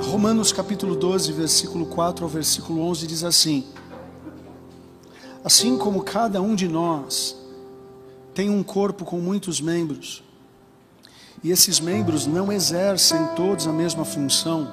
Romanos capítulo 12, versículo 4 ao versículo 11 diz assim: assim como cada um de nós tem um corpo com muitos membros, e esses membros não exercem todos a mesma função,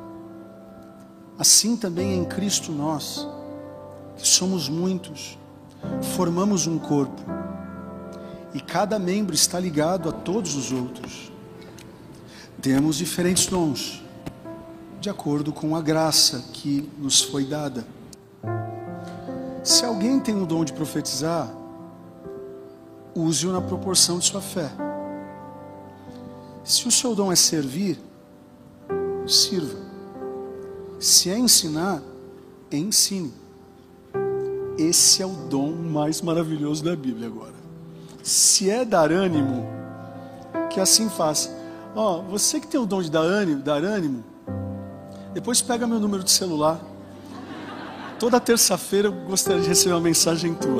assim também em Cristo nós, que somos muitos, formamos um corpo, e cada membro está ligado a todos os outros. Temos diferentes dons, de acordo com a graça que nos foi dada. Se alguém tem o dom de profetizar, use-o na proporção de sua fé. Se o seu dom é servir, sirva. Se é ensinar, ensine. Esse é o dom mais maravilhoso da Bíblia agora. Se é dar ânimo, que assim faça. Você que tem o dom de dar ânimo, depois pega meu número de celular. Toda terça-feira eu gostaria de receber uma mensagem tua.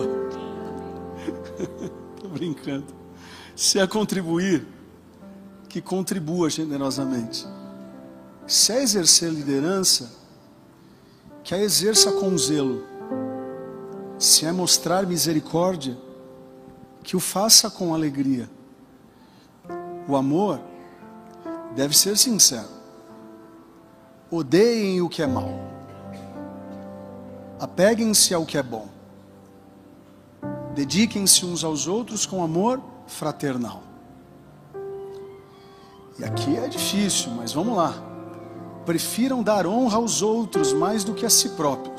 Estou brincando. Se é contribuir, que contribua generosamente. Se é exercer liderança, que a exerça com zelo. Se é mostrar misericórdia, que o faça com alegria. O amor deve ser sincero. Odeiem o que é mal. Apeguem-se ao que é bom. Dediquem-se uns aos outros com amor fraternal. E aqui é difícil, mas vamos lá. Prefiram dar honra aos outros mais do que a si próprios.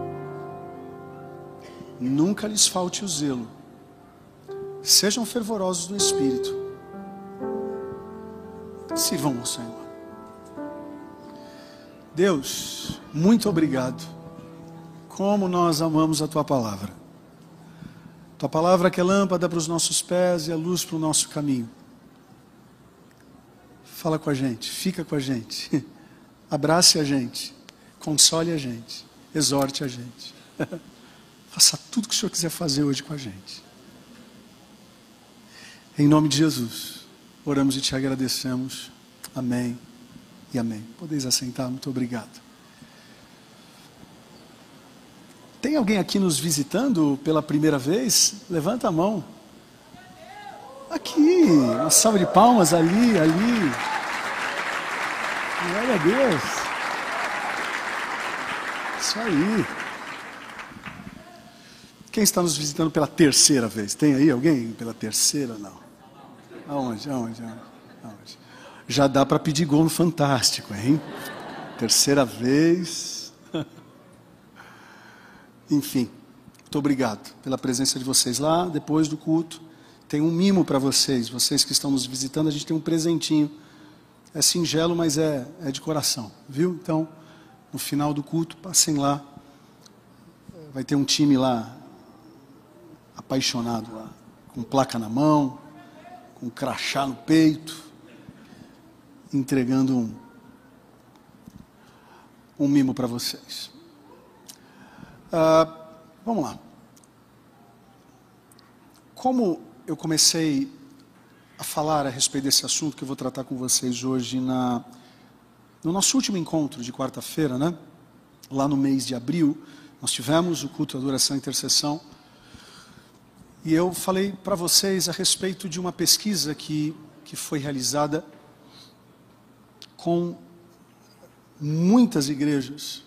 Nunca lhes falte o zelo. Sejam fervorosos no espírito. Sirvam ao Senhor. Deus, muito obrigado. Como nós amamos a Tua palavra. Tua palavra que é lâmpada para os nossos pés e a luz para o nosso caminho. Fala com a gente, fica com a gente. Abrace a gente, console a gente, exorte a gente. Faça tudo o que o Senhor quiser fazer hoje com a gente. Em nome de Jesus, oramos e te agradecemos. Amém e amém. Podeis assentar, muito obrigado. Tem alguém aqui nos visitando pela primeira vez? Levanta a mão. Aqui, uma salva de palmas ali. Glória a Deus. Isso aí. Quem está nos visitando pela terceira vez? Tem aí alguém pela terceira? Não. Aonde? Já dá para pedir gol no Fantástico, hein? Terceira vez. Enfim, muito obrigado pela presença de vocês lá. Depois do culto, tem um mimo para vocês. Vocês que estão nos visitando, a gente tem um presentinho. É singelo, mas é de coração, viu? Então, no final do culto, passem lá. Vai ter um time lá, apaixonado lá, com placa na mão, com crachá no peito, entregando um mimo para vocês. Vamos lá. Como eu comecei a falar a respeito desse assunto que eu vou tratar com vocês hoje no nosso último encontro de quarta-feira, né? Lá no mês de abril, nós tivemos o culto, adoração e intercessão. E eu falei para vocês a respeito de uma pesquisa que foi realizada com muitas igrejas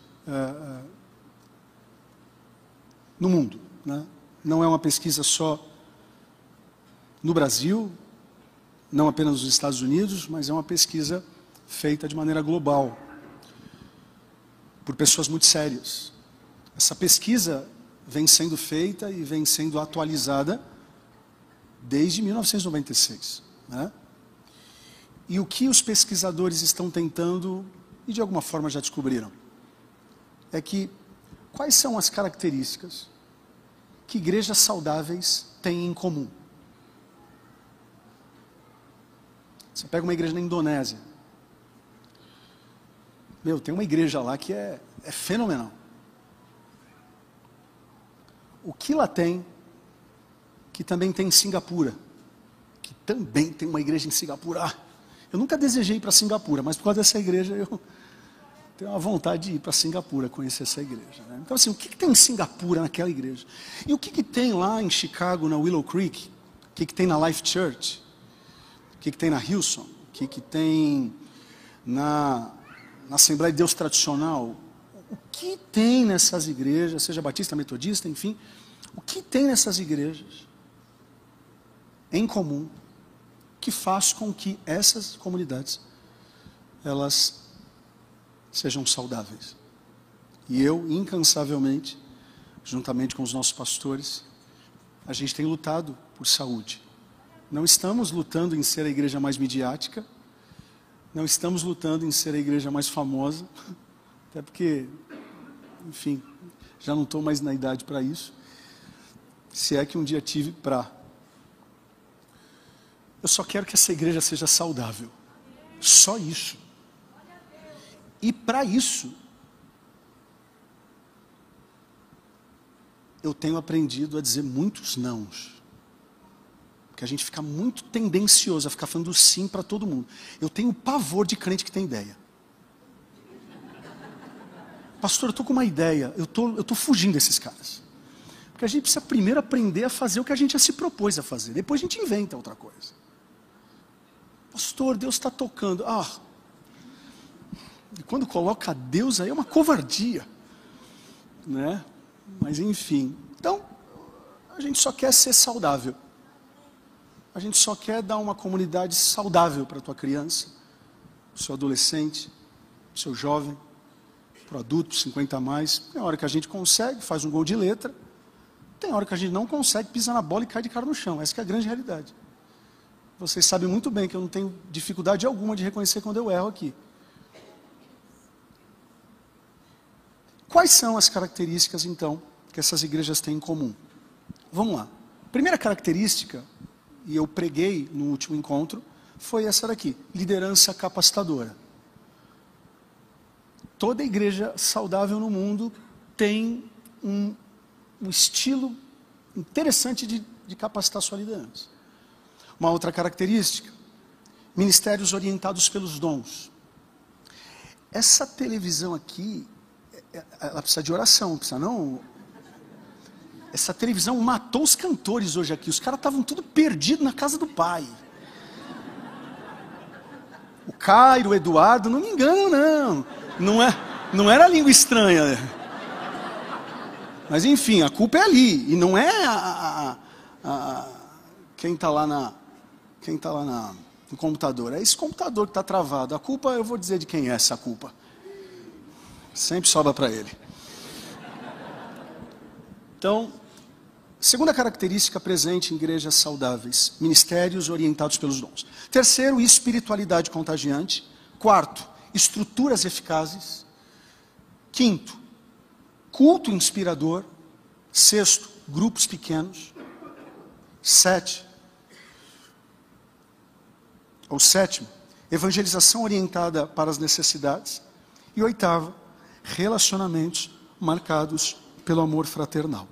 no mundo, né? Não é uma pesquisa só no Brasil, não apenas nos Estados Unidos, mas é uma pesquisa feita de maneira global, por pessoas muito sérias. Essa pesquisa vem sendo feita e vem sendo atualizada desde 1996, né? E o que os pesquisadores estão tentando, e de alguma forma já descobriram, é que quais são as características que igrejas saudáveis têm em comum? Você pega uma igreja na Indonésia. Tem uma igreja lá que é fenomenal. O que lá tem, que também tem em Singapura, que também tem uma igreja em Singapura. Eu nunca desejei ir para Singapura, mas por causa dessa igreja tenho uma vontade de ir para Singapura conhecer essa igreja, né? Então, assim, o que tem em Singapura naquela igreja? E o que tem lá em Chicago, na Willow Creek? O que tem na Life Church? O que tem na Hillsong? O que tem na Assembleia de Deus Tradicional? O que tem nessas igrejas, seja batista, metodista, enfim, o que tem nessas igrejas em comum que faz com que essas comunidades elas sejam saudáveis? E eu, incansavelmente, juntamente com os nossos pastores, a gente tem lutado por saúde. Não estamos lutando em ser a igreja mais midiática, não estamos lutando em ser a igreja mais famosa, até porque, enfim, já não estou mais na idade para isso, se é que um dia tive para. Eu só quero que essa igreja seja saudável, só isso. E para isso, eu tenho aprendido a dizer muitos nãos. Porque a gente fica muito tendencioso a ficar falando sim para todo mundo. Eu tenho pavor de crente que tem ideia. Pastor, eu estou com uma ideia, eu tô fugindo desses caras. Porque a gente precisa primeiro aprender a fazer o que a gente já se propôs a fazer. Depois a gente inventa outra coisa. Pastor, Deus está tocando. E quando coloca Deus aí é uma covardia, né? Mas enfim, então a gente só quer ser saudável. A gente só quer dar uma comunidade saudável para a tua criança, para o seu adolescente, para o seu jovem, para o adulto, 50 a mais. Tem hora que a gente consegue, faz um gol de letra. Tem hora que a gente não consegue, pisa na bola e cai de cara no chão. Essa que é a grande realidade. Vocês sabem muito bem que eu não tenho dificuldade alguma de reconhecer quando eu erro aqui. Quais são as características, então, que essas igrejas têm em comum? Vamos lá. Primeira característica, e eu preguei no último encontro, foi essa daqui: liderança capacitadora. Toda igreja saudável no mundo tem um estilo interessante de capacitar sua liderança. Uma outra característica: ministérios orientados pelos dons. Essa televisão aqui, ela precisa de oração, precisa não? Essa televisão matou os cantores hoje aqui. Os caras estavam tudo perdidos na casa do pai. O Cairo, o Eduardo, não me engano, não era língua estranha. Mas enfim, a culpa é ali. E não é quem está lá no computador. É esse computador que está travado. A culpa, eu vou dizer de quem é essa culpa. Sempre sobra para ele. Então, segunda característica presente em igrejas saudáveis: ministérios orientados pelos dons. Terceiro, espiritualidade contagiante. Quarto, estruturas eficazes. Quinto, culto inspirador. Sexto, grupos pequenos. Sétimo, evangelização orientada para as necessidades. E oitavo, relacionamentos marcados pelo amor fraternal.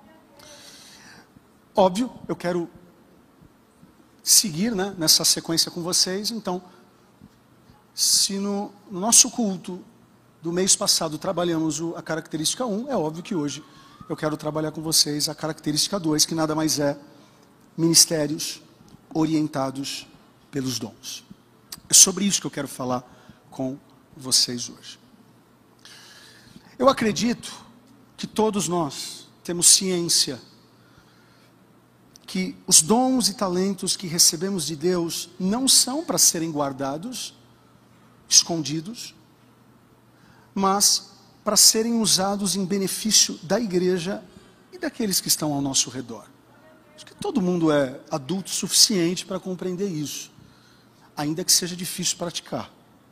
Óbvio, eu quero seguir, né, nessa sequência com vocês. Então, se no nosso culto do mês passado trabalhamos a característica 1, é óbvio que hoje eu quero trabalhar com vocês a característica 2, que nada mais é ministérios orientados pelos dons. É sobre isso que eu quero falar com vocês hoje. Eu acredito que todos nós temos ciência que os dons e talentos que recebemos de Deus não são para serem guardados, escondidos, mas para serem usados em benefício da igreja e daqueles que estão ao nosso redor. Acho que todo mundo é adulto o suficiente para compreender isso, ainda que seja difícil praticar.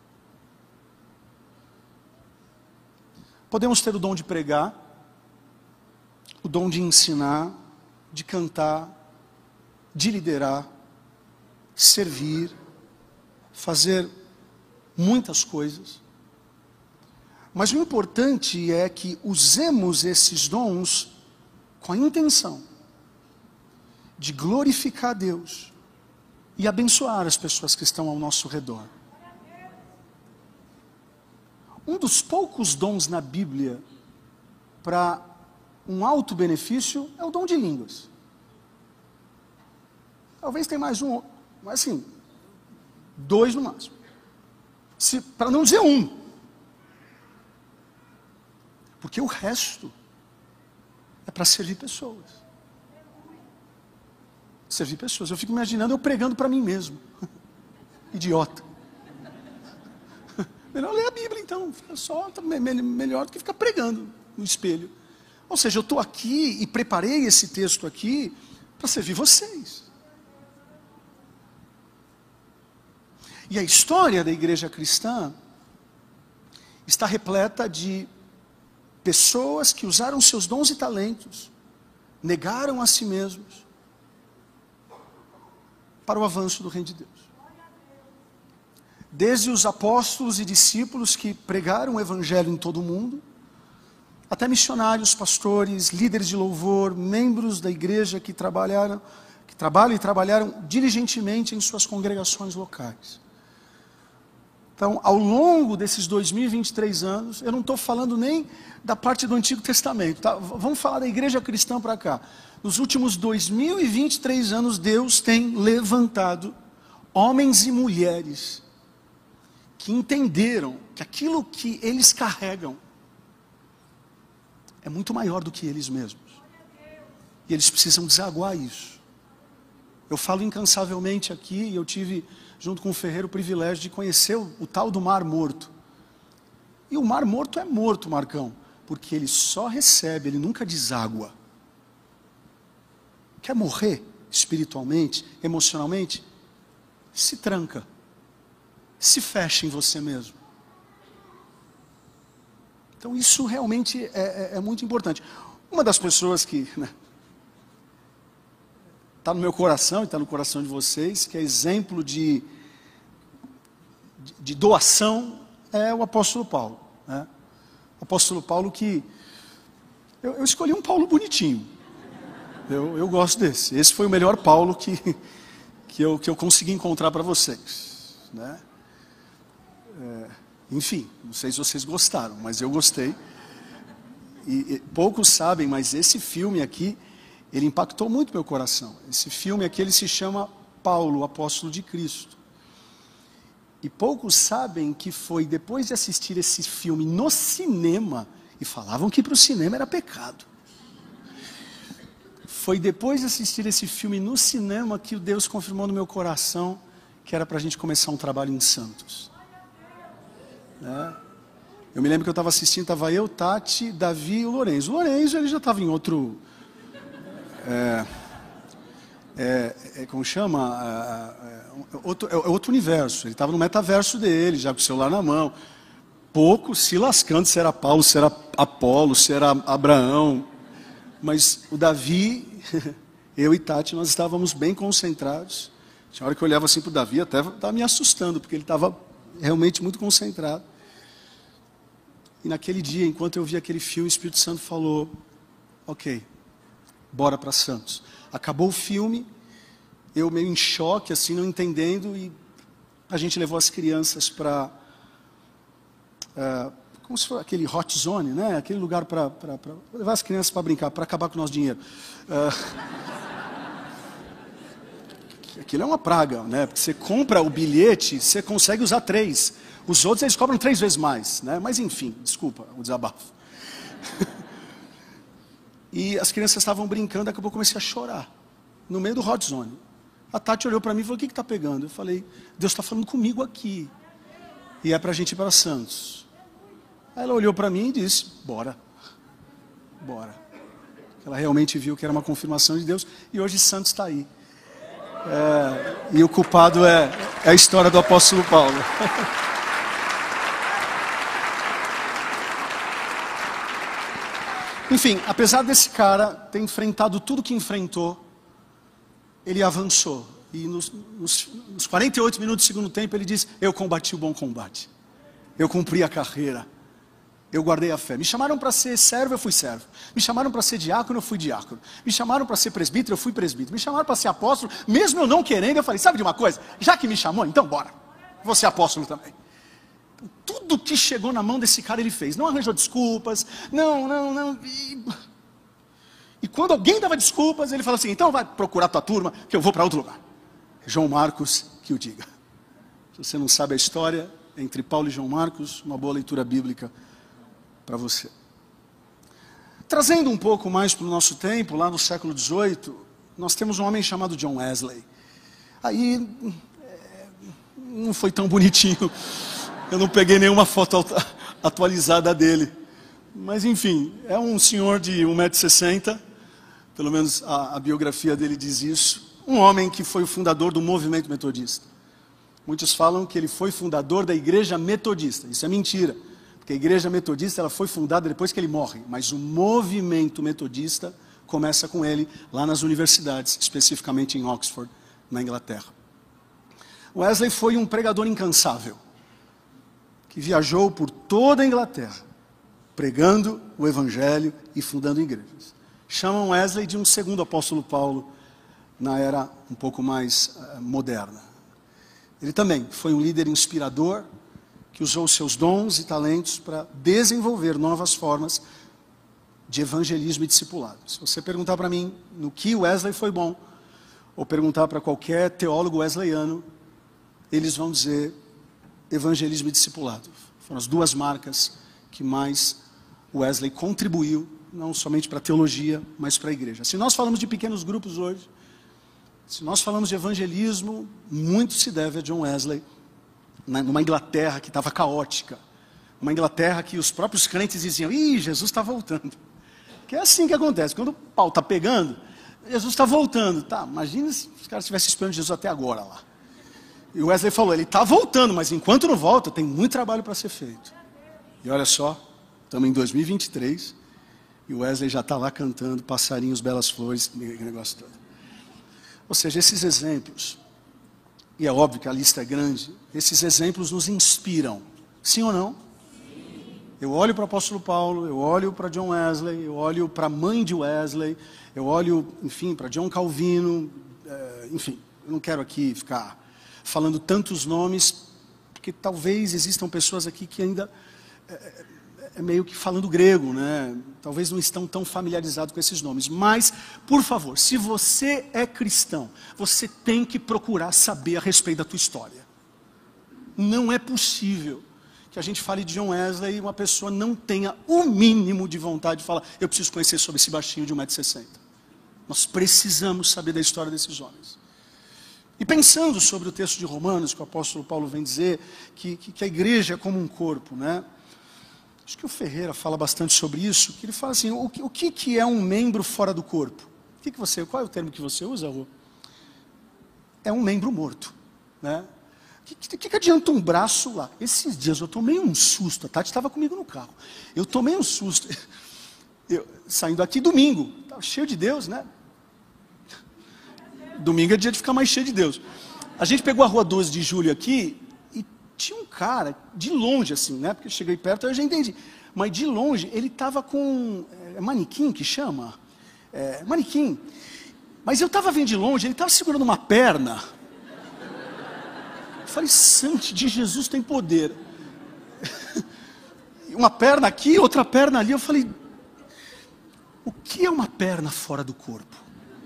Podemos ter o dom de pregar, o dom de ensinar, de cantar, de liderar, servir, fazer muitas coisas. Mas o importante é que usemos esses dons com a intenção de glorificar a Deus e abençoar as pessoas que estão ao nosso redor. Um dos poucos dons na Bíblia para um alto benefício é o dom de línguas. Talvez tenha mais um, mas assim, 2 no máximo. Para não dizer 1. Porque o resto é para servir pessoas. Servir pessoas. Eu fico imaginando eu pregando para mim mesmo. Idiota. Melhor ler a Bíblia então. Só melhor do que ficar pregando no espelho. Ou seja, eu estou aqui e preparei esse texto aqui para servir vocês. E a história da igreja cristã está repleta de pessoas que usaram seus dons e talentos, negaram a si mesmos para o avanço do reino de Deus. Desde os apóstolos e discípulos que pregaram o evangelho em todo o mundo, até missionários, pastores, líderes de louvor, membros da igreja que trabalham e trabalharam diligentemente em suas congregações locais. Então, ao longo desses 2023 anos, eu não estou falando nem da parte do Antigo Testamento, tá? Vamos falar da igreja cristã para cá. Nos últimos 2023 anos, Deus tem levantado homens e mulheres que entenderam que aquilo que eles carregam é muito maior do que eles mesmos. E eles precisam desaguar isso. Eu falo incansavelmente aqui, e eu tive, junto com o Ferreira, o privilégio de conhecer o tal do Mar Morto. E o Mar Morto é morto, Marcão, porque ele só recebe, ele nunca deságua. Quer morrer espiritualmente, emocionalmente? Se tranca. Se fecha em você mesmo. Então isso realmente é muito importante. Uma das pessoas que está no meu coração e está no coração de vocês, que é exemplo de doação, é o apóstolo Paulo. Né? O apóstolo Paulo que... Eu escolhi um Paulo bonitinho. Eu gosto desse. Esse foi o melhor Paulo que eu consegui encontrar para vocês. Né? Enfim, não sei se vocês gostaram, mas eu gostei. E poucos sabem, mas esse filme aqui, ele impactou muito meu coração. Esse filme aqui, ele se chama Paulo, o Apóstolo de Cristo. E poucos sabem que foi depois de assistir esse filme no cinema, e falavam que para o cinema era pecado. Foi depois de assistir esse filme no cinema que Deus confirmou no meu coração que era para a gente começar um trabalho em Santos. Eu me lembro que eu estava assistindo, estava eu, Tati, Davi e o Lourenço. O Lourenço, ele já estava em outro... como chama? Outro universo. Ele estava no metaverso dele, já com o celular na mão. Pouco se lascando se era Paulo, se era Apolo, se era Abraão. Mas o Davi, eu e Tati, nós estávamos bem concentrados. Tinha hora que eu olhava assim para o Davi, até estava me assustando, porque ele estava realmente muito concentrado. E naquele dia, enquanto eu vi aquele filme, o Espírito Santo falou, ok, bora para Santos. Acabou o filme, eu meio em choque, assim, não entendendo, e a gente levou as crianças para, como se fosse aquele hot zone, né? Aquele lugar para levar as crianças para brincar, para acabar com o nosso dinheiro. Aquilo é uma praga, né? Porque você compra o bilhete, você consegue usar 3. Os outros, eles cobram 3 vezes mais, né? Mas enfim, desculpa o desabafo. E as crianças estavam brincando, daqui a pouco eu comecei a chorar, no meio do hot zone. A Tati olhou para mim e falou, o que está pegando? Eu falei, Deus está falando comigo aqui. E é para a gente ir para Santos. Aí ela olhou para mim e disse, bora. Bora. Ela realmente viu que era uma confirmação de Deus. E hoje Santos está aí. E o culpado é a história do apóstolo Paulo. Enfim, apesar desse cara ter enfrentado tudo que enfrentou, ele avançou. E nos 48 minutos do segundo tempo ele disse, eu combati o bom combate. Eu cumpri a carreira. Eu guardei a fé. Me chamaram para ser servo, eu fui servo. Me chamaram para ser diácono, eu fui diácono. Me chamaram para ser presbítero, eu fui presbítero. Me chamaram para ser apóstolo, mesmo eu não querendo, eu falei, sabe de uma coisa? Já que me chamou, então bora. Vou ser apóstolo também. Tudo que chegou na mão desse cara ele fez. Não arranjou desculpas. Não. E quando alguém dava desculpas, ele fala assim, então vai procurar tua turma, que eu vou para outro lugar. João Marcos que o diga. Se você não sabe a história entre Paulo e João Marcos, uma boa leitura bíblica para você. Trazendo um pouco mais para o nosso tempo, lá no século XVIII, nós temos um homem chamado John Wesley. Aí, não foi tão bonitinho. Eu não peguei nenhuma foto atualizada dele. Mas enfim, é um senhor de 1,60 m, pelo menos a biografia dele diz isso. Um homem que foi o fundador do movimento metodista. Muitos falam que ele foi fundador da igreja metodista. Isso é mentira, porque a igreja metodista ela foi fundada depois que ele morre. Mas o movimento metodista começa com ele lá nas universidades, especificamente em Oxford, na Inglaterra. Wesley foi um pregador incansável, que viajou por toda a Inglaterra, pregando o evangelho e fundando igrejas. Chamam Wesley de um segundo apóstolo Paulo, na era um pouco mais moderna. Ele também foi um líder inspirador, que usou seus dons e talentos para desenvolver novas formas de evangelismo e discipulado. Se você perguntar para mim no que Wesley foi bom, ou perguntar para qualquer teólogo wesleyano, eles vão dizer evangelismo e discipulado. Foram as duas marcas que mais Wesley contribuiu, não somente para a teologia, mas para a igreja. Se nós falamos de pequenos grupos hoje, se nós falamos de evangelismo, muito se deve a John Wesley, numa Inglaterra que estava caótica, uma Inglaterra que os próprios crentes diziam, ih, Jesus está voltando. Que é assim que acontece, quando o pau está pegando, Jesus está voltando. Tá, imagina se os caras estivessem esperando Jesus até agora lá. E o Wesley falou, ele está voltando, mas enquanto não volta, tem muito trabalho para ser feito. E olha só, estamos em 2023, e o Wesley já está lá cantando, passarinhos, belas flores, aquele negócio todo. Ou seja, esses exemplos, e é óbvio que a lista é grande, esses exemplos nos inspiram, sim ou não? Sim. Eu olho para o apóstolo Paulo, eu olho para John Wesley, eu olho para a mãe de Wesley, eu olho, enfim, para John Calvino, enfim, eu não quero aqui ficar falando tantos nomes, porque talvez existam pessoas aqui que ainda é meio que falando grego, né? Talvez não estão tão familiarizados com esses nomes. Mas, por favor, se você é cristão, você tem que procurar saber a respeito da tua história. Não é possível que a gente fale de John Wesley e uma pessoa não tenha o mínimo de vontade de falar, eu preciso conhecer sobre esse baixinho de 1,60 m. Nós precisamos saber da história desses homens. E pensando sobre o texto de Romanos, que o apóstolo Paulo vem dizer, que a igreja é como um corpo, né? Acho que o Ferreira fala bastante sobre isso, que ele fala assim, o que é um membro fora do corpo? Qual é o termo que você usa, Rô? É um membro morto, né? Que adianta um braço lá? Esses dias eu tomei um susto, a Tati estava comigo no carro, eu tomei um susto, saindo aqui domingo, estava cheio de Deus, né? Domingo é dia de ficar mais cheio de Deus. A gente pegou a rua 12 de julho aqui, tinha um cara, de longe assim, né? Porque eu cheguei perto, eu já entendi. Mas de longe, ele estava com... manequim que chama? Manequim. Mas eu estava vendo de longe, ele estava segurando uma perna. Eu falei, santo de Jesus tem poder. Uma perna aqui, outra perna ali. Eu falei, o que é uma perna fora do corpo?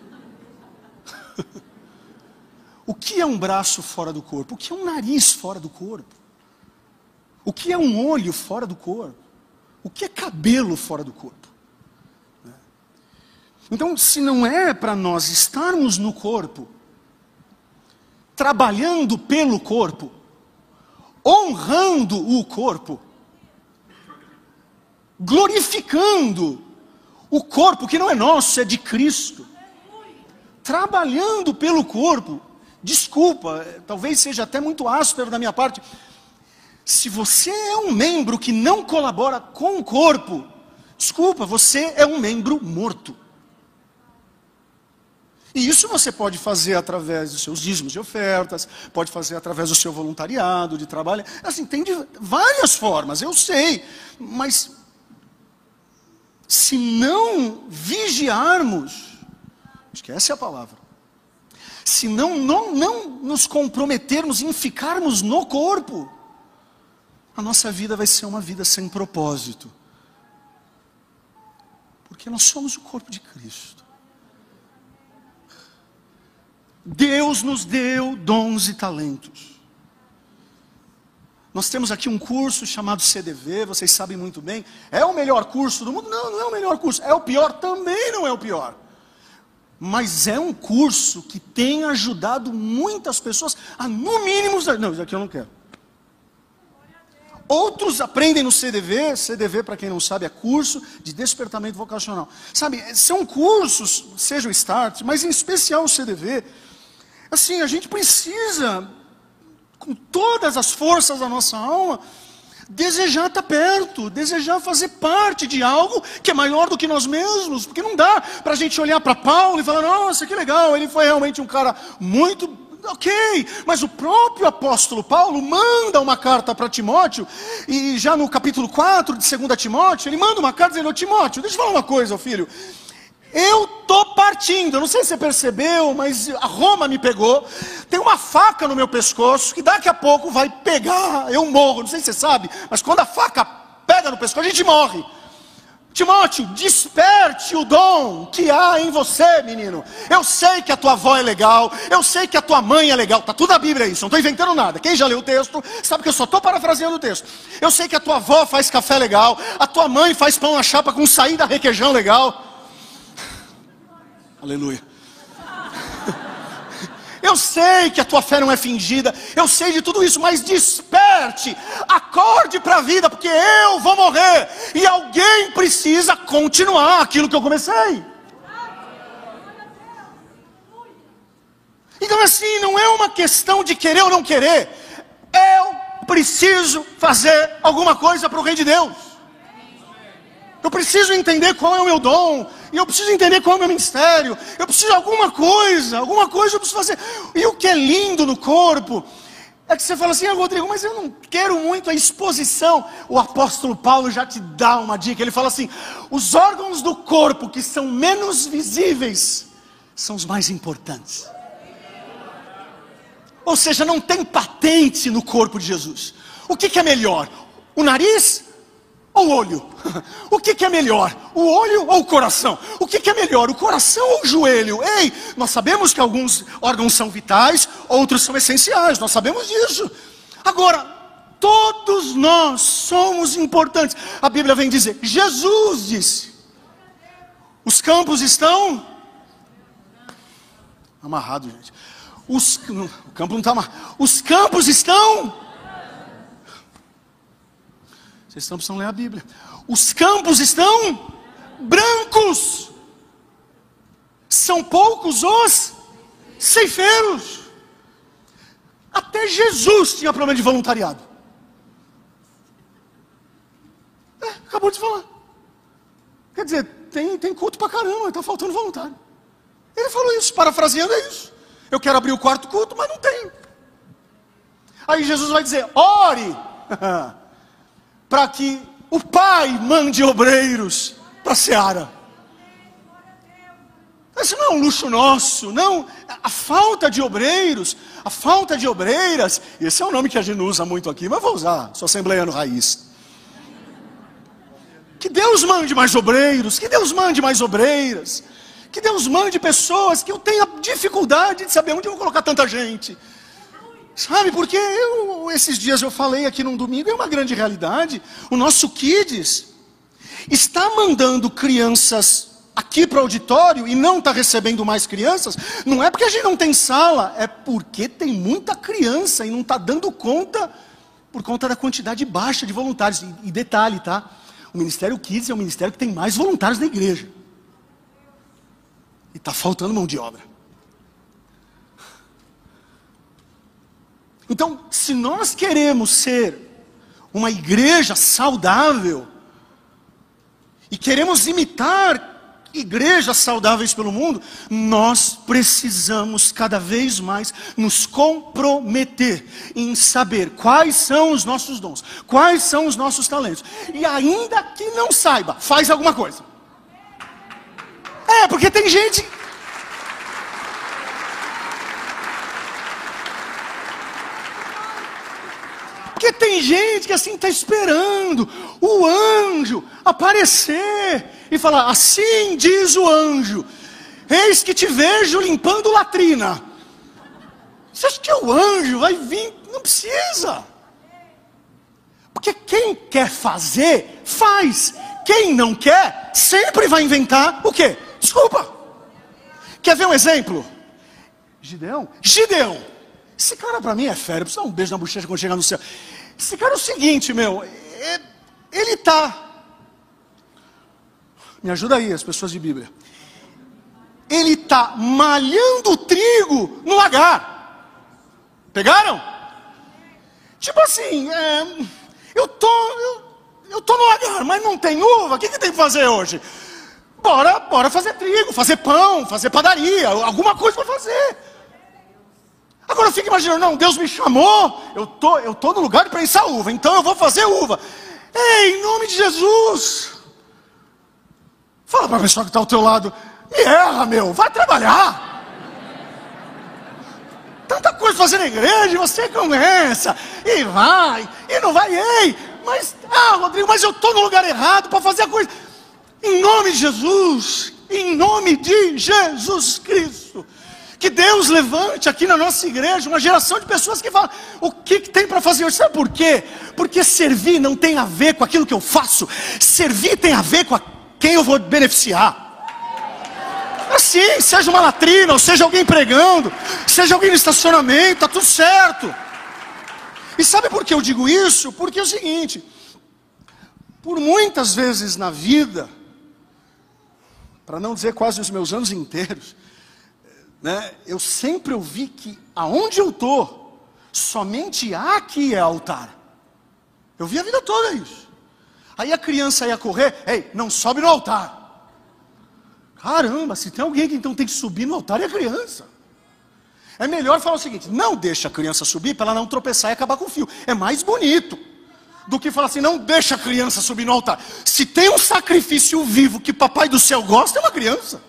O que é um braço fora do corpo? O que é um nariz fora do corpo? O que é um olho fora do corpo? O que é cabelo fora do corpo? Então, se não é para nós estarmos no corpo, trabalhando pelo corpo, honrando o corpo, glorificando o corpo que não é nosso, é de Cristo, trabalhando pelo corpo, desculpa, talvez seja até muito áspero da minha parte, se você é um membro que não colabora com o corpo, desculpa, você é um membro morto. E isso você pode fazer através dos seus dízimos de ofertas, pode fazer através do seu voluntariado, de trabalho, assim, tem de várias formas, eu sei, mas se não vigiarmos, acho que essa é a palavra, se não nos comprometermos em ficarmos no corpo, a nossa vida vai ser uma vida sem propósito. Porque nós somos o corpo de Cristo. Deus nos deu dons e talentos. Nós temos aqui um curso chamado CDV, vocês sabem muito bem. É o melhor curso do mundo? Não, não é o melhor curso. É o pior? Também não é o pior. Mas é um curso que tem ajudado muitas pessoas a, no mínimo... Não, isso aqui eu não quero. Outros aprendem no CDV. CDV, para quem não sabe, é curso de despertamento vocacional. Sabe, são cursos, seja o START, mas em especial o CDV. Assim, a gente precisa, com todas as forças da nossa alma, desejar estar perto, desejar fazer parte de algo que é maior do que nós mesmos. Porque não dá para a gente olhar para Paulo e falar, nossa, que legal, ele foi realmente um cara muito... Ok, mas o próprio apóstolo Paulo manda uma carta para Timóteo, e já no capítulo 4 de 2 Timóteo, ele manda uma carta dizendo, Timóteo, deixa eu falar uma coisa, filho. Eu estou partindo, eu não sei se você percebeu, mas a Roma me pegou. Tem uma faca no meu pescoço, que daqui a pouco vai pegar, eu morro, não sei se você sabe, mas quando a faca pega no pescoço, a gente morre. Timóteo, desperte o dom que há em você, menino. Eu sei que a tua avó é legal, eu sei que a tua mãe é legal, está tudo na Bíblia isso, não estou inventando nada. Quem já leu o texto, sabe que eu só estou parafraseando o texto. Eu sei que a tua avó faz café legal, a tua mãe faz pão na chapa com saída requeijão legal. Aleluia. Eu sei que a tua fé não é fingida, eu sei de tudo isso, mas desperte, acorde para a vida, porque eu vou morrer, e alguém precisa continuar aquilo que eu comecei. Então assim, não é uma questão de querer ou não querer, eu preciso fazer alguma coisa para o reino de Deus. Eu preciso entender qual é o meu dom, e eu preciso entender qual é o meu ministério, eu preciso de alguma coisa eu preciso fazer. E o que é lindo no corpo, é que você fala assim, Rodrigo, mas eu não quero muito a exposição. O apóstolo Paulo já te dá uma dica, ele fala assim, os órgãos do corpo que são menos visíveis, são os mais importantes. Ou seja, não tem patente no corpo de Jesus. O que é melhor? O nariz ou o olho? O que é melhor? O olho ou o coração? O que é melhor? O coração ou o joelho? Ei, nós sabemos que alguns órgãos são vitais, outros são essenciais, nós sabemos disso. Agora, todos nós somos importantes. A Bíblia vem dizer, Jesus disse, os campos estão amarrados, gente. O campo não está amarrado. Os campos estão... Vocês estão precisando ler a Bíblia. Os campos estão brancos. São poucos os ceifeiros. Até Jesus tinha problema de voluntariado. Acabou de falar. Quer dizer, tem culto pra caramba, está faltando voluntário. Ele falou isso, parafraseando é isso. Eu quero abrir o quarto culto, mas não tem. Aí Jesus vai dizer, ore para que o Pai mande obreiros para a seara. Isso não é um luxo nosso, não. A falta de obreiros, a falta de obreiras, esse é um nome que a gente não usa muito aqui, mas vou usar, sou assembleiano raiz. Que Deus mande mais obreiros, que Deus mande mais obreiras, que Deus mande pessoas que eu tenha dificuldade de saber onde eu vou colocar tanta gente. Sabe, porque esses dias eu falei aqui num domingo, é uma grande realidade. O nosso Kids está mandando crianças aqui para o auditório e não está recebendo mais crianças. Não é porque a gente não tem sala, é porque tem muita criança e não está dando conta, por conta da quantidade baixa de voluntários. E detalhe, tá? O Ministério Kids é o ministério que tem mais voluntários na igreja. E está faltando mão de obra. Então, se nós queremos ser uma igreja saudável, e queremos imitar igrejas saudáveis pelo mundo, nós precisamos cada vez mais nos comprometer em saber quais são os nossos dons, quais são os nossos talentos. E ainda que não saiba, faz alguma coisa. Porque tem gente... Porque tem gente que assim está esperando o anjo aparecer e falar: assim diz o anjo, eis que te vejo limpando latrina. Você acha que o anjo vai vir? Não precisa. Porque quem quer fazer, faz. Quem não quer, sempre vai inventar o quê? Desculpa. Quer ver um exemplo? Gideão. Esse cara pra mim é fera. Precisa dar um beijo na bochecha quando chegar no céu. Esse cara é o seguinte, meu. Ele tá... Me ajuda aí, as pessoas de Bíblia. Ele tá malhando o trigo no lagar. Pegaram? Tipo assim, eu tô no lagar, mas não tem uva. O que tem que fazer hoje? Bora fazer trigo, fazer pão, fazer padaria, alguma coisa para fazer. Agora eu fico imaginando, não, Deus me chamou, eu tô no lugar de prensar uva, então eu vou fazer uva. Ei, em nome de Jesus, fala para a pessoa que está ao teu lado: me erra, meu, vai trabalhar. Tanta coisa pra fazer na igreja, você começa, e vai, e não vai, ei, mas, Rodrigo, mas eu estou no lugar errado para fazer a coisa. Em nome de Jesus, em nome de Jesus Cristo, que Deus levante aqui na nossa igreja uma geração de pessoas que falam: o que tem para fazer hoje? Sabe por quê? Porque servir não tem a ver com aquilo que eu faço, servir tem a ver com quem eu vou beneficiar. Assim, seja uma latrina, ou seja alguém pregando, seja alguém no estacionamento, está tudo certo. E sabe por que eu digo isso? Porque é o seguinte: por muitas vezes na vida, para não dizer quase os meus anos inteiros, né, eu sempre ouvi que aonde eu estou, somente aqui é altar. Eu vi a vida toda isso. Aí a criança ia correr: ei, não sobe no altar. Caramba, se tem alguém que então tem que subir no altar, é a criança. É melhor falar o seguinte: não deixa a criança subir para ela não tropeçar e acabar com o fio. É mais bonito do que falar assim: não deixa a criança subir no altar. Se tem um sacrifício vivo que papai do céu gosta, é uma criança.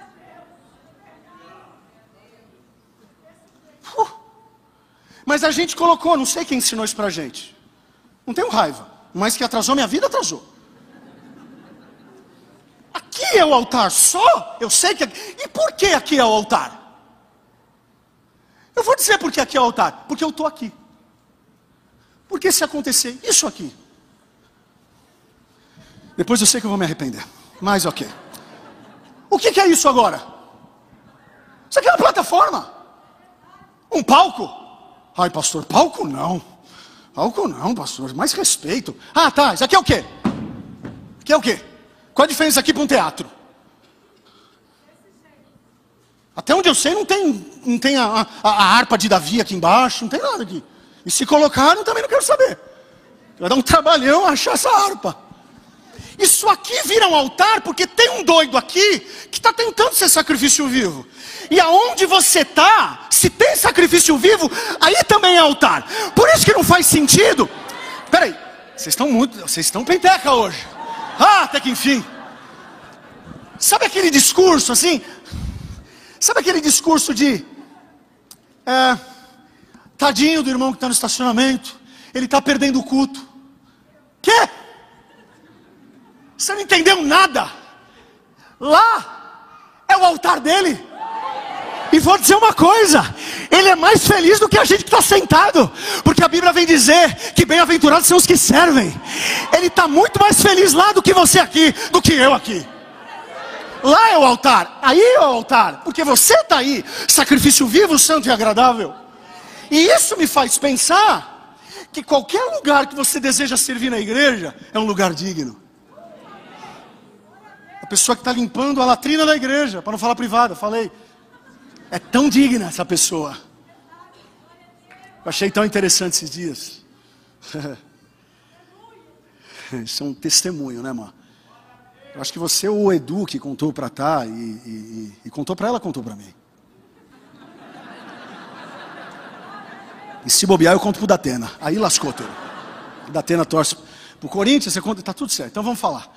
Mas a gente colocou, não sei quem ensinou isso pra gente. Não tenho raiva, mas que atrasou minha vida, atrasou. Aqui é o altar, só? Eu sei que... E por que aqui é o altar? Eu vou dizer por que aqui é o altar. Porque eu estou aqui. Porque se acontecer isso aqui, depois eu sei que eu vou me arrepender. Mas ok. O que é isso agora? Isso aqui é uma plataforma. Um palco. Ai, pastor, palco não. Palco não, pastor, mais respeito. Ah, tá, isso aqui é o quê? Aqui é o quê? Qual a diferença aqui para um teatro? Até onde eu sei não tem a harpa de Davi aqui embaixo, não tem nada aqui. E se colocaram, também não quero saber. Vai dar um trabalhão achar essa harpa. Isso aqui vira um altar porque tem um doido aqui que está tentando ser sacrifício vivo. E aonde você está, se tem sacrifício vivo, aí também é altar. Por isso que não faz sentido. Peraí, vocês estão penteca hoje. Até que enfim. Sabe aquele discurso assim? Sabe aquele discurso de tadinho do irmão que está no estacionamento, ele está perdendo o culto. Quê? Você não entendeu nada. Lá é o altar dele. E vou dizer uma coisa: ele é mais feliz do que a gente que está sentado, porque a Bíblia vem dizer que bem-aventurados são os que servem. Ele está muito mais feliz lá do que você aqui, do que eu aqui. Lá é o altar, aí é o altar, porque você está aí, sacrifício vivo, santo e agradável. E isso me faz pensar que qualquer lugar que você deseja servir na igreja é um lugar digno. A pessoa que está limpando a latrina da igreja, para não falar privada, falei, é tão digna essa pessoa. Eu achei tão interessante esses dias. Isso é um testemunho, né, mano? Eu acho que você ou o Edu que contou para Tá e contou para ela, contou para mim. E se bobear, eu conto pro Datena. Aí lascou tudo. O Datena torce pro Corinthians, você conta, tá tudo certo. Então vamos falar.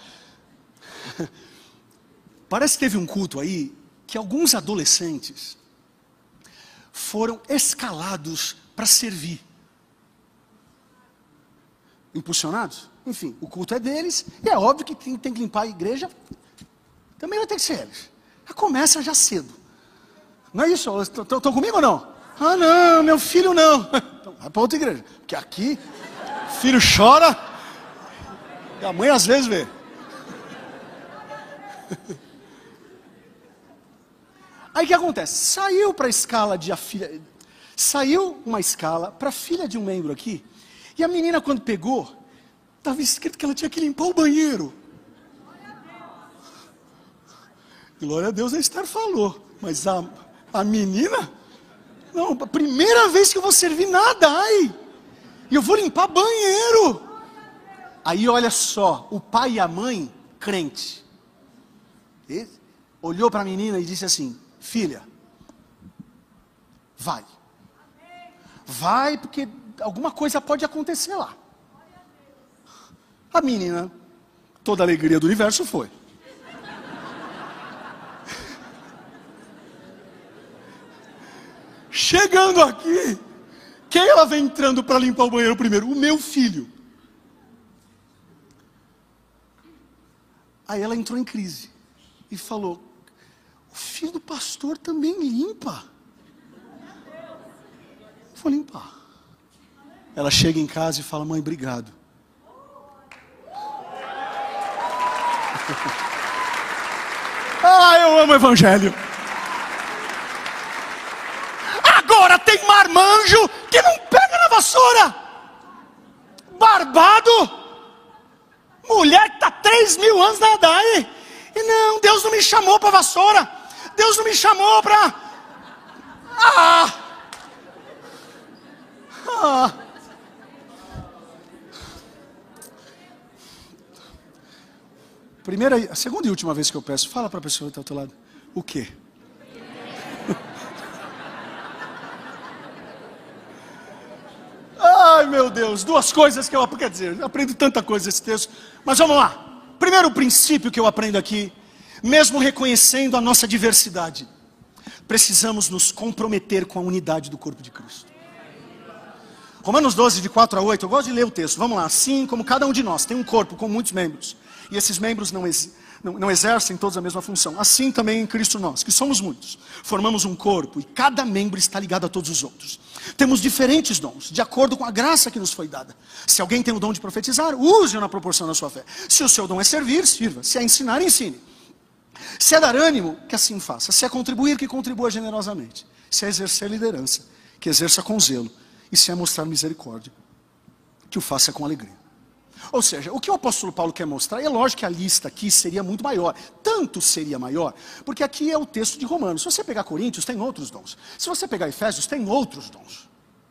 Parece que teve um culto aí que alguns adolescentes foram escalados para servir. impulsionados. Enfim, o culto é deles, e é óbvio que quem tem que limpar a igreja também vai ter que ser eles. Já começa já cedo. Não é isso? Estão comigo ou não? Ah, não, meu filho não. Então, vai para outra igreja. Porque aqui, o filho chora, e a mãe às vezes vê. Aí o que acontece? Saiu para a escala de saiu uma escala para a filha de um membro aqui, e a menina quando pegou, estava escrito que ela tinha que limpar o banheiro. Glória a Deus, a Esther falou, mas a menina, não, a primeira vez que eu vou servir nada, ai, e eu vou limpar banheiro. Aí olha só, o pai e a mãe, crente, olhou para a menina e disse assim: filha, vai, porque alguma coisa pode acontecer lá. A menina, toda a alegria do universo foi. Chegando aqui, quem ela vem entrando para limpar o banheiro primeiro? O meu filho. Aí ela entrou em crise e falou: o filho do pastor também limpa. Vou limpar. Ela chega em casa e fala: mãe, obrigado. Ah, eu amo o evangelho. Agora tem marmanjo que não pega na vassoura. Barbado. Mulher que está 3.000 anos na DAE. E não, Deus não me chamou para vassoura. Deus não me chamou para... A segunda e última vez que eu peço, fala para a pessoa que está ao teu lado. O quê? Ai meu Deus, duas coisas que eu aprendo. Quer dizer, eu aprendo tanta coisa nesse texto. Mas vamos lá. Primeiro princípio que eu aprendo aqui. Mesmo reconhecendo a nossa diversidade, precisamos nos comprometer com a unidade do corpo de Cristo. Romanos 12, de 4 a 8, eu gosto de ler o texto. Vamos lá. Assim como cada um de nós tem um corpo com muitos membros, e esses membros não exercem todos a mesma função, assim também em Cristo nós, que somos muitos, formamos um corpo, e cada membro está ligado a todos os outros. Temos diferentes dons, de acordo com a graça que nos foi dada. Se alguém tem o dom de profetizar, use-o na proporção da sua fé. Se o seu dom é servir, sirva. Se é ensinar, ensine. Se é dar ânimo, que assim faça. Se é contribuir, que contribua generosamente. Se é exercer liderança, que exerça com zelo. E se é mostrar misericórdia, que o faça com alegria. Ou seja, o que o apóstolo Paulo quer mostrar, é lógico que a lista aqui seria muito maior. Tanto seria maior, porque aqui é o texto de Romanos. Se você pegar Coríntios, tem outros dons. Se você pegar Efésios, tem outros dons.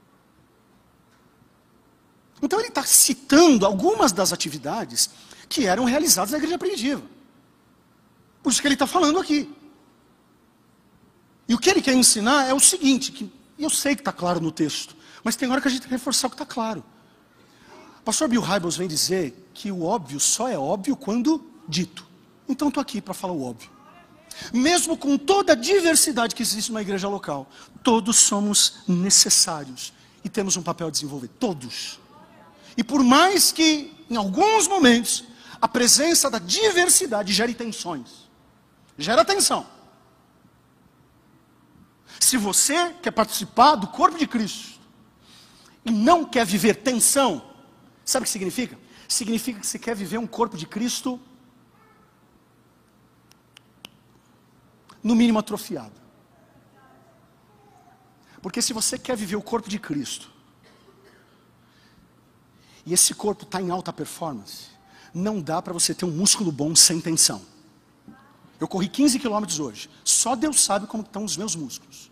Então ele está citando algumas das atividades que eram realizadas na igreja primitiva. Por isso que ele está falando aqui. E o que ele quer ensinar é o seguinte, que eu sei que está claro no texto, mas tem hora que a gente tem que reforçar o que está claro. O pastor Bill Hybels vem dizer que o óbvio só é óbvio quando dito. Então estou aqui para falar o óbvio. Mesmo com toda a diversidade que existe numa igreja local, todos somos necessários e temos um papel a desenvolver, todos. E por mais que, em alguns momentos, a presença da diversidade gere tensões, gera tensão. Se você quer participar do corpo de Cristo e não quer viver tensão, sabe o que significa? Significa que você quer viver um corpo de Cristo no mínimo atrofiado. Porque se você quer viver o corpo de Cristo e esse corpo está em alta performance, não dá para você ter um músculo bom sem tensão. Eu corri 15 quilômetros hoje. Só Deus sabe como estão os meus músculos.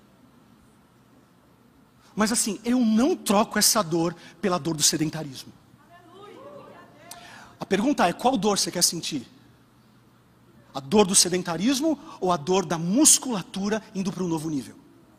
Mas assim, eu não troco essa dor pela dor do sedentarismo. A pergunta é, qual dor você quer sentir? A dor do sedentarismo ou a dor da musculatura indo para um novo nível?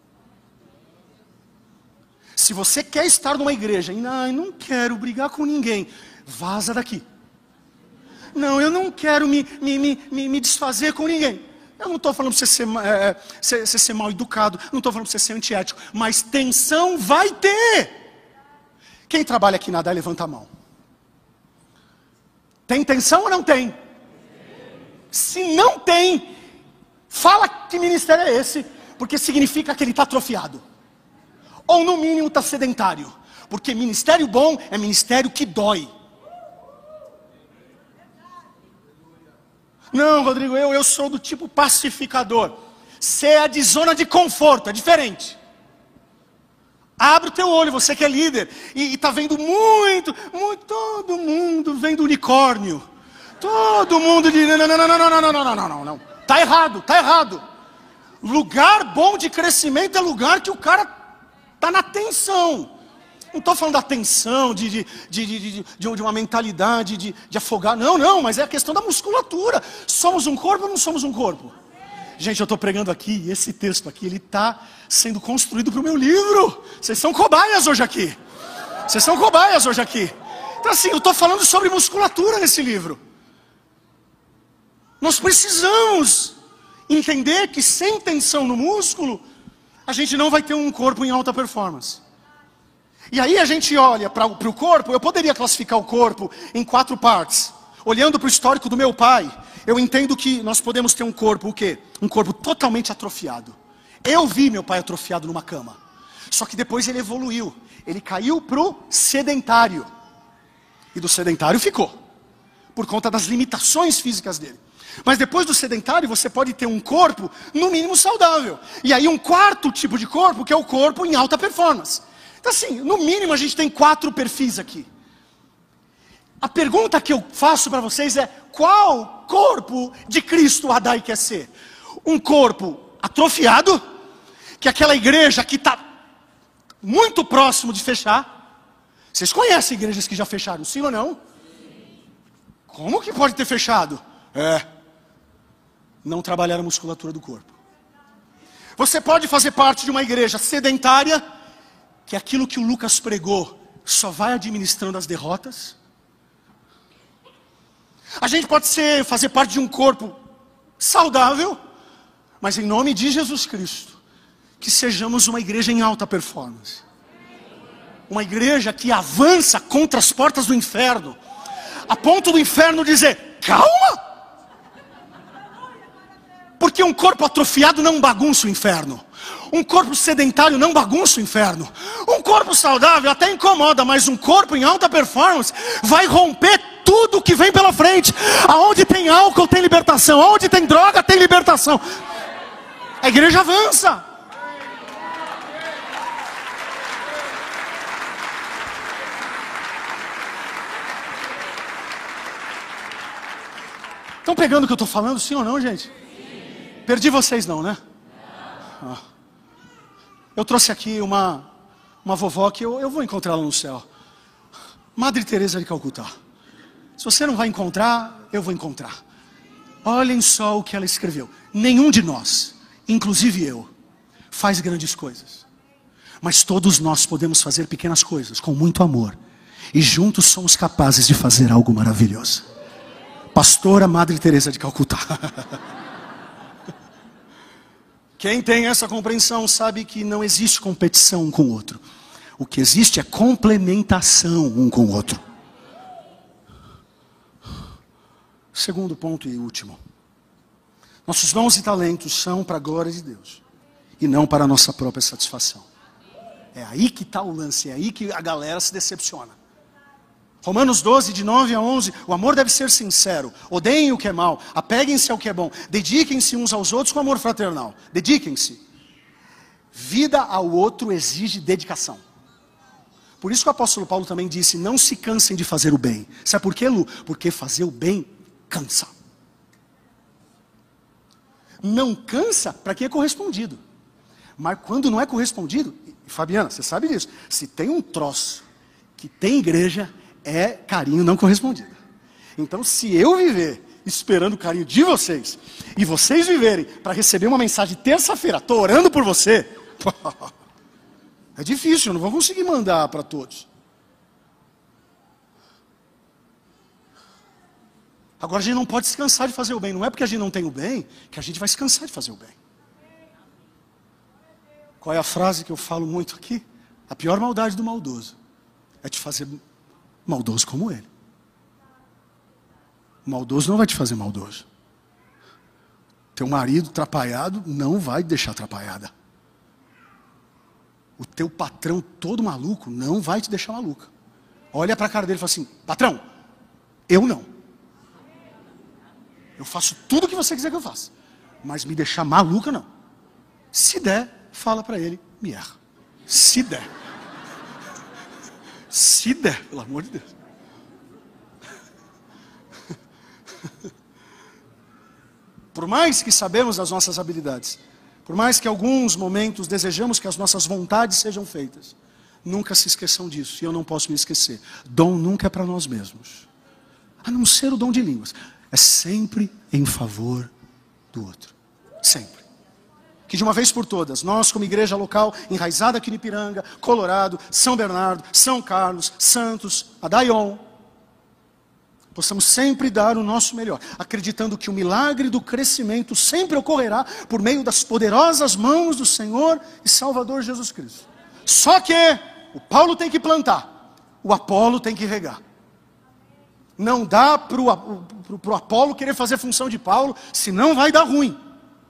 Se você quer estar numa igreja e não quero brigar com ninguém, vaza daqui. Não, eu não quero me desfazer com ninguém. Eu não estou falando para você ser mal educado, não estou falando para você ser antiético, mas tensão vai ter. Quem trabalha aqui na DAI, levanta a mão. Tem tensão ou não tem? Se não tem, fala que ministério é esse, porque significa que ele está atrofiado. Ou no mínimo está sedentário. Porque ministério bom é ministério que dói. Não, Rodrigo, eu sou do tipo pacificador. Você é de zona de conforto, é diferente. Abre o teu olho, você que é líder, e está vendo muito, todo mundo vendo unicórnio. Todo mundo de não. Tá errado. Lugar bom de crescimento é lugar que o cara tá na tensão. Não estou falando da tensão, de uma mentalidade de afogar. Não, mas é a questão da musculatura. Somos um corpo ou não somos um corpo? Gente, eu estou pregando aqui, e esse texto aqui, ele está sendo construído para o meu livro. Vocês são cobaias hoje aqui. Então assim, eu estou falando sobre musculatura nesse livro. Nós precisamos entender que sem tensão no músculo, a gente não vai ter um corpo em alta performance. E aí a gente olha para o corpo, eu poderia classificar o corpo em 4 partes. Olhando para o histórico do meu pai, eu entendo que nós podemos ter um corpo, o quê? Um corpo totalmente atrofiado. Eu vi meu pai atrofiado numa cama. Só que depois ele evoluiu. Ele caiu para o sedentário. E do sedentário ficou. Por conta das limitações físicas dele. Mas depois do sedentário, você pode ter um corpo, no mínimo, saudável. E aí um quarto tipo de corpo, que é o corpo em alta performance. Então assim, no mínimo a gente tem 4 perfis aqui. A pergunta que eu faço para vocês é: qual corpo de Cristo Adai quer ser? Um corpo atrofiado, que é aquela igreja que está muito próximo de fechar. Vocês conhecem igrejas que já fecharam, sim ou não? Como que pode ter fechado? Não trabalhar a musculatura do corpo. Você pode fazer parte de uma igreja sedentária, que é aquilo que o Lucas pregou, só vai administrando as derrotas. A gente pode fazer parte de um corpo saudável, mas em nome de Jesus Cristo, que sejamos uma igreja em alta performance. Uma igreja que avança contra as portas do inferno, a ponto do inferno dizer: calma! Porque um corpo atrofiado não bagunça o inferno. Um corpo sedentário não bagunça o inferno. Um corpo saudável até incomoda, mas um corpo em alta performance vai romper tudo que vem pela frente. Aonde tem álcool tem libertação, aonde tem droga tem libertação. A igreja avança. Estão pegando o que eu estou falando, sim ou não, gente? Perdi vocês não, né? Eu trouxe aqui uma vovó que eu vou encontrá-la no céu. Madre Teresa de Calcutá. Se você não vai encontrar, eu vou encontrar. Olhem só o que ela escreveu. Nenhum de nós, inclusive eu, faz grandes coisas. Mas todos nós podemos fazer pequenas coisas com muito amor. E juntos somos capazes de fazer algo maravilhoso. Pastora Madre Teresa de Calcutá. Quem tem essa compreensão sabe que não existe competição um com o outro. O que existe é complementação um com o outro. Segundo ponto e último. Nossos dons e talentos são para a glória de Deus. E não para a nossa própria satisfação. É aí que está o lance, é aí que a galera se decepciona. Romanos 12, de 9 a 11, o amor deve ser sincero, odeiem o que é mal, apeguem-se ao que é bom, dediquem-se uns aos outros com amor fraternal, dediquem-se. Vida ao outro exige dedicação. Por isso que o apóstolo Paulo também disse, não se cansem de fazer o bem. Sabe por quê, Lu? Porque fazer o bem cansa. Não cansa para quem é correspondido. Mas quando não é correspondido, e Fabiana, você sabe disso, se tem um troço que tem igreja, é carinho não correspondido. Então se eu viver esperando o carinho de vocês, e vocês viverem para receber uma mensagem terça-feira, estou orando por você, é difícil, eu não vou conseguir mandar para todos. Agora a gente não pode se cansar de fazer o bem. Não é porque a gente não tem o bem que a gente vai se cansar de fazer o bem. Qual é a frase que eu falo muito aqui? A pior maldade do maldoso é te fazer maldoso como ele. O maldoso não vai te fazer maldoso. Teu marido atrapalhado não vai te deixar atrapalhada. O teu patrão todo maluco não vai te deixar maluca. Olha para a cara dele e fala assim: patrão, eu não. Eu faço tudo o que você quiser que eu faça. Mas me deixar maluca, não. Se der, fala para ele, me erra. Se der. Se der, pelo amor de Deus. Por mais que sabemos as nossas habilidades, por mais que em alguns momentos desejamos que as nossas vontades sejam feitas, nunca se esqueçam disso, e eu não posso me esquecer. Dom nunca é para nós mesmos, a não ser o dom de línguas. É sempre em favor do outro. Sempre. Que de uma vez por todas, nós como igreja local, enraizada aqui no Ipiranga, Colorado, São Bernardo, São Carlos, Santos, Adaion, possamos sempre dar o nosso melhor, acreditando que o milagre do crescimento sempre ocorrerá por meio das poderosas mãos do Senhor e Salvador Jesus Cristo. Só que o Paulo tem que plantar, o Apolo tem que regar. Não dá para o Apolo querer fazer função de Paulo, senão vai dar ruim.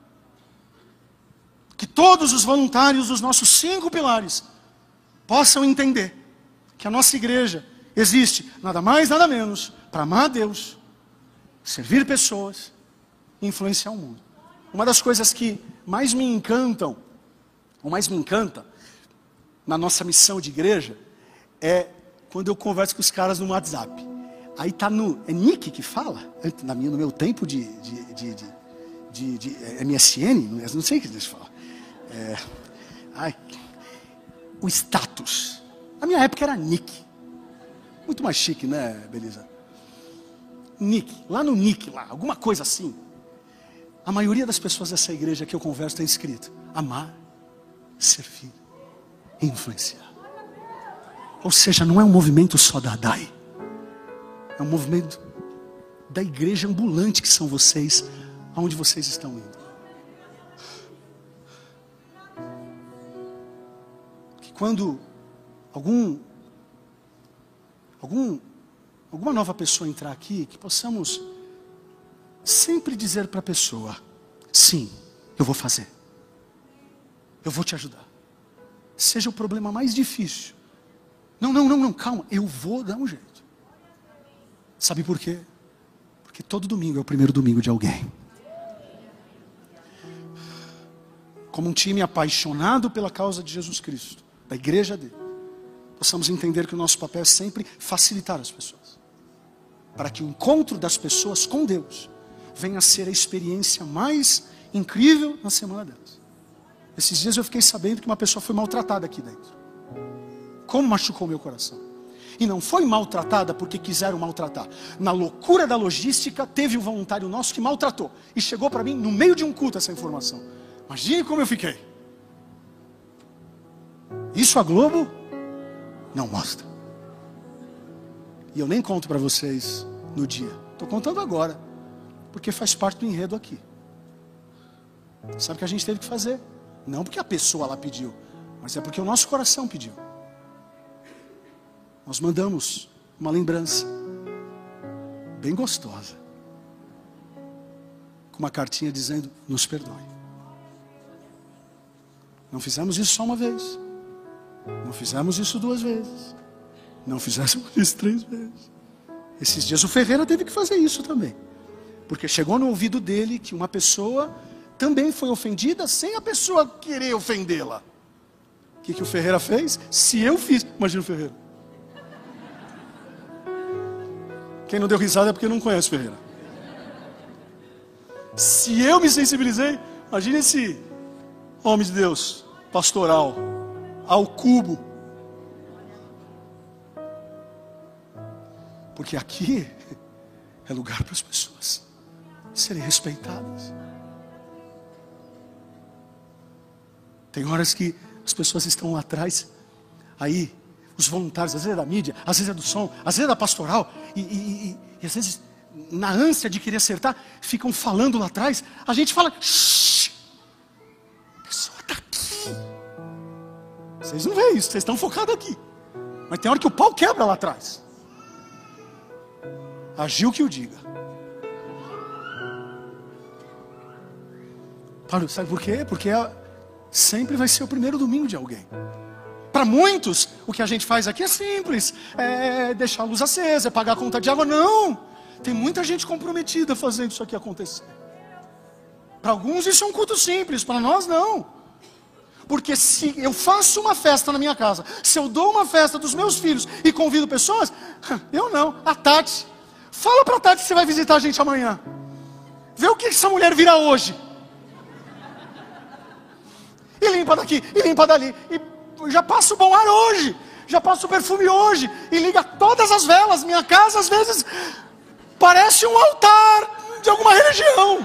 Que todos os voluntários dos nossos 5 pilares possam entender que a nossa igreja existe nada mais, nada menos para amar a Deus, servir pessoas e influenciar o mundo. Uma das coisas que mais me encantam, ou mais me encanta, na nossa missão de igreja, é quando eu converso com os caras no WhatsApp. Aí tá é Nick que fala, no meu tempo de MSN, não sei o que eles falam. O status. Na minha época era Nick. Muito mais chique, né, Belisa? Nick, lá no Nick, alguma coisa assim. A maioria das pessoas dessa igreja que eu converso tem escrito: amar, servir e influenciar. Ou seja, não é um movimento só da ADAI. É um movimento da igreja ambulante que são vocês, aonde vocês estão indo. Que quando alguma nova pessoa entrar aqui, que possamos sempre dizer para a pessoa: sim, eu vou fazer. Eu vou te ajudar. Seja o problema mais difícil. Não, calma, eu vou dar um jeito. Sabe por quê? Porque todo domingo é o primeiro domingo de alguém. Como um time apaixonado pela causa de Jesus Cristo, da igreja dele, possamos entender que o nosso papel é sempre facilitar as pessoas, para que o encontro das pessoas com Deus venha a ser a experiência mais incrível na semana delas. Esses dias eu fiquei sabendo que uma pessoa foi maltratada aqui dentro. Como machucou meu coração. E não foi maltratada porque quiseram maltratar. Na loucura da logística, teve um voluntário nosso que maltratou. E chegou para mim no meio de um culto essa informação. Imagine como eu fiquei. Isso a Globo não mostra. E eu nem conto para vocês no dia. Estou contando agora. Porque faz parte do enredo aqui. Sabe o que a gente teve que fazer? Não porque a pessoa lá pediu, mas é porque o nosso coração pediu. Nós mandamos uma lembrança bem gostosa, com uma cartinha dizendo: nos perdoe. Não fizemos isso só uma vez, não fizemos isso 2 vezes, não fizemos isso 3 vezes. Esses dias o Ferreira teve que fazer isso também, porque chegou no ouvido dele que uma pessoa também foi ofendida sem a pessoa querer ofendê-la. O que o Ferreira fez? Se eu fiz, imagina o Ferreira. Quem não deu risada é porque não conhece o Ferreira. Se eu me sensibilizei, imagine esse homem de Deus, pastoral, ao cubo. Porque aqui é lugar para as pessoas serem respeitadas. Tem horas que as pessoas estão lá atrás, aí os voluntários, às vezes é da mídia, às vezes é do som, às vezes é da pastoral, e às vezes, na ânsia de querer acertar, ficam falando lá atrás. A gente fala: shh, a pessoa está aqui. Vocês não veem isso, vocês estão focados aqui. Mas tem hora que o pau quebra lá atrás. Agiu que o diga. Paulo, sabe por quê? Porque sempre vai ser o primeiro domingo de alguém. Para muitos, o que a gente faz aqui é simples. É deixar a luz acesa, é pagar a conta de água. Não! Tem muita gente comprometida fazendo isso aqui acontecer. Para alguns isso é um culto simples, para nós não. Porque se eu faço uma festa na minha casa, se eu dou uma festa dos meus filhos e convido pessoas, eu não, a Tati. Fala para a Tati que você vai visitar a gente amanhã. Vê o que essa mulher vira hoje. E limpa daqui, e limpa dali. E já passa o bom ar hoje. Já passa o perfume hoje. E liga todas as velas. Minha casa às vezes parece um altar de alguma religião.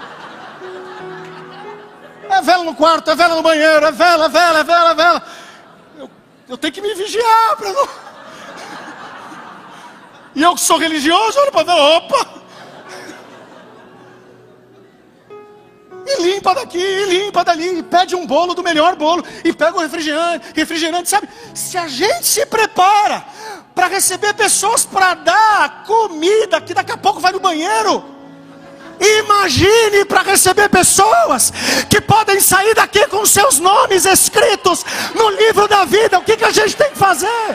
É vela no quarto, é vela no banheiro, é vela, é vela, é vela, é vela. Eu tenho que me vigiar para não... E eu que sou religioso, olho para ver, opa! E limpa daqui, e limpa dali, e pede um bolo do melhor bolo, e pega o refrigerante, sabe? Se a gente se prepara para receber pessoas para dar comida, que daqui a pouco vai no banheiro, imagine para receber pessoas que podem sair daqui com seus nomes escritos no livro da vida. O que a gente tem que fazer?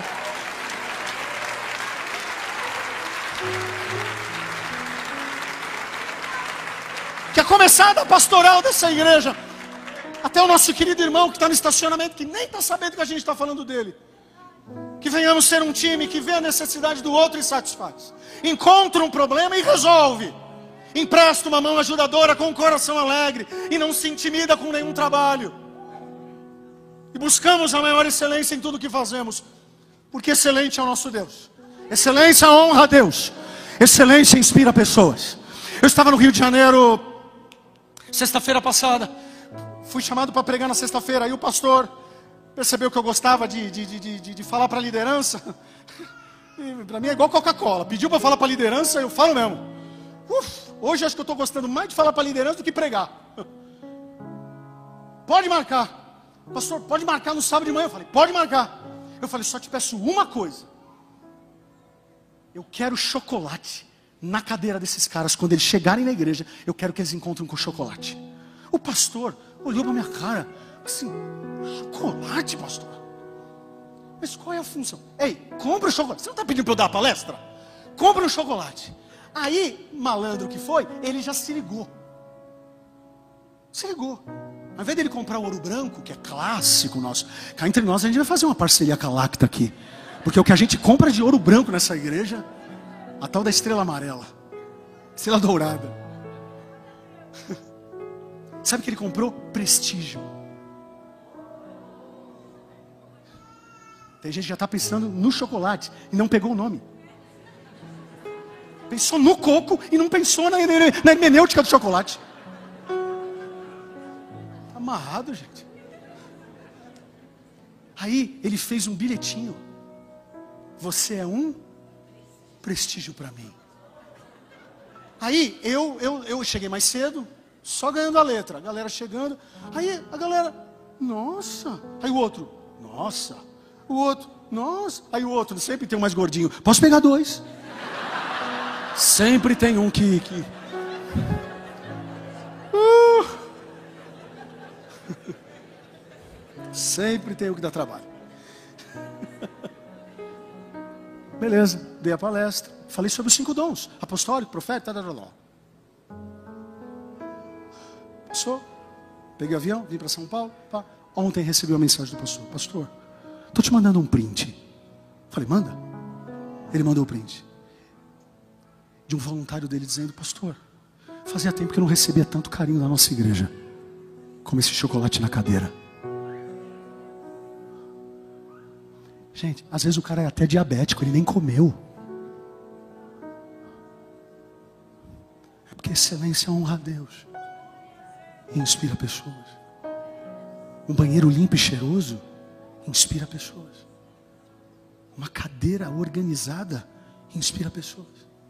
Que a começar da pastoral dessa igreja, até o nosso querido irmão que está no estacionamento, que nem está sabendo que a gente está falando dele, que venhamos ser um time que vê a necessidade do outro e satisfaz, encontra um problema e resolve, empresta uma mão ajudadora com um coração alegre e não se intimida com nenhum trabalho, e buscamos a maior excelência em tudo que fazemos, porque excelente é o nosso Deus, excelência honra a Deus, excelência inspira pessoas. Eu estava no Rio de Janeiro sexta-feira passada, fui chamado para pregar na sexta-feira, aí o pastor percebeu que eu gostava de falar para a liderança, para mim é igual Coca-Cola, pediu para falar para a liderança, eu falo mesmo. Hoje acho que eu estou gostando mais de falar para a liderança do que pregar. Pode marcar, pastor, pode marcar no sábado de manhã. Eu falei, pode marcar. Eu falei, só te peço uma coisa, eu quero chocolate na cadeira desses caras, quando eles chegarem na igreja, eu quero que eles encontrem com chocolate. O pastor olhou para minha cara, assim, chocolate, pastor? Mas qual é a função? Ei, compra o chocolate. Você não está pedindo para eu dar a palestra? Compra um chocolate. Aí, malandro que foi, ele já se ligou. Se ligou. Ao invés dele comprar o ouro branco, que é clássico nosso, cá entre nós a gente vai fazer uma parceria com a Lacta aqui. Porque o que a gente compra de ouro branco nessa igreja, a tal da estrela amarela, estrela dourada. Sabe o que ele comprou? Prestígio. Tem gente que já está pensando no chocolate e não pegou o nome. Pensou no coco e não pensou na hermenêutica do chocolate. Está amarrado, gente. Aí ele fez um bilhetinho. Você é um prestígio para mim. Aí eu cheguei mais cedo, só ganhando a letra, a galera chegando, aí a galera, nossa, aí o outro, nossa, o outro, nossa, aí o outro, sempre tem um mais gordinho, posso pegar dois? Sempre tem um que... Sempre tem um que dá trabalho. Beleza, dei a palestra, falei sobre os 5 dons, apostólico, profeta, Passou, peguei o avião, vim para São Paulo, pá. Ontem recebi uma mensagem do pastor, pastor, estou te mandando um print. Falei, manda. Ele mandou o print de um voluntário dele dizendo, pastor, fazia tempo que eu não recebia tanto carinho da nossa igreja como esse chocolate na cadeira. Gente, às vezes o cara é até diabético, ele nem comeu. É porque excelência honra a Deus e inspira pessoas. Um banheiro limpo e cheiroso inspira pessoas. Uma cadeira organizada inspira pessoas.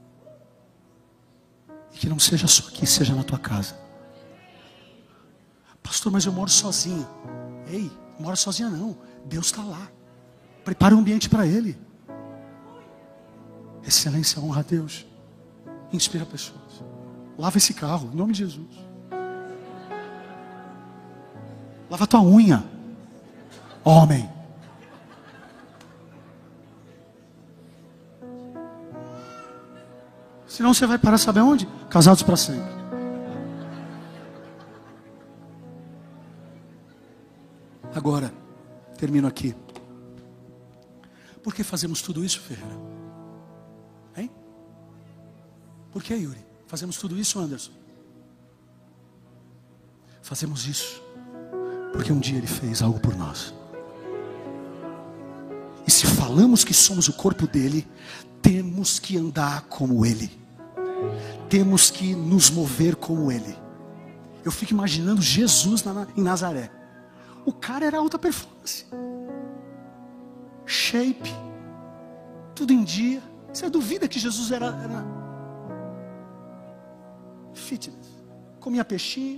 E que não seja só aqui, seja na tua casa. Pastor, mas eu moro sozinho. Ei, não mora sozinha não, Deus está lá. Prepara um ambiente para Ele. Excelência, honra a Deus. Inspira pessoas. Lava esse carro, em nome de Jesus. Lava tua unha, homem. Senão você vai parar, sabe onde? Casados para sempre. Agora, termino aqui. Por que fazemos tudo isso, Ferreira? Hein? Por que, Yuri? Fazemos tudo isso, Anderson? Fazemos isso porque um dia Ele fez algo por nós. E se falamos que somos o corpo dEle, temos que andar como Ele. Temos que nos mover como Ele. Eu fico imaginando Jesus em Nazaré. O cara era alta performance, shape, tudo em dia. Você duvida que Jesus era fitness? Comia peixinho.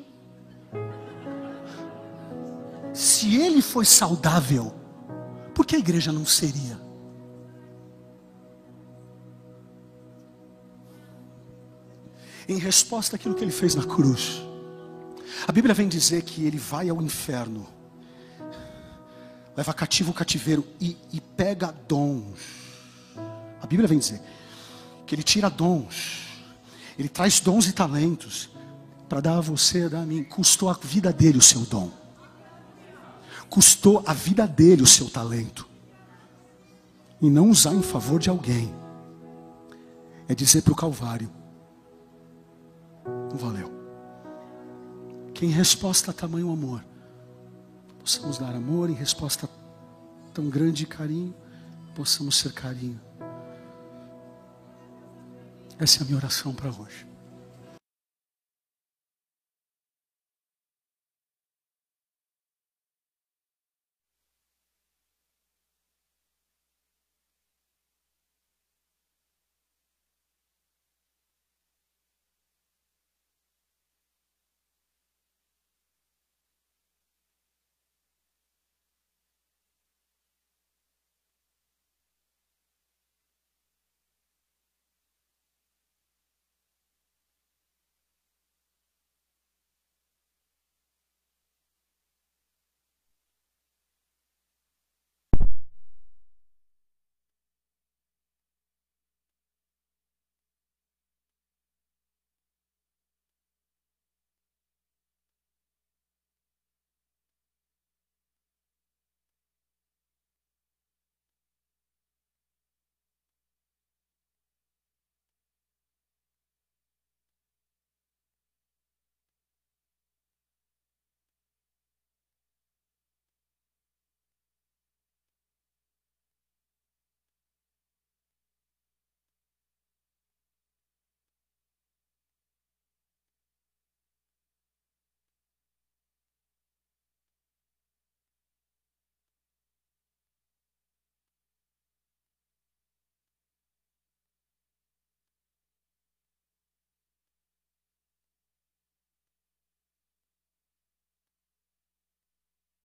Se Ele foi saudável, por que a igreja não seria? Em resposta àquilo que Ele fez na cruz, a Bíblia vem dizer que Ele vai ao inferno, leva cativo o cativeiro e pega dons. A Bíblia vem dizer que Ele tira dons, Ele traz dons e talentos para dar a você, a dar a mim. Custou a vida dele o seu dom, custou a vida dele o seu talento. E não usar em favor de alguém é dizer para o Calvário: não valeu. Que em resposta a tamanho amor, possamos dar amor, em resposta a tão grande carinho, possamos ser carinho. Essa é a minha oração para hoje.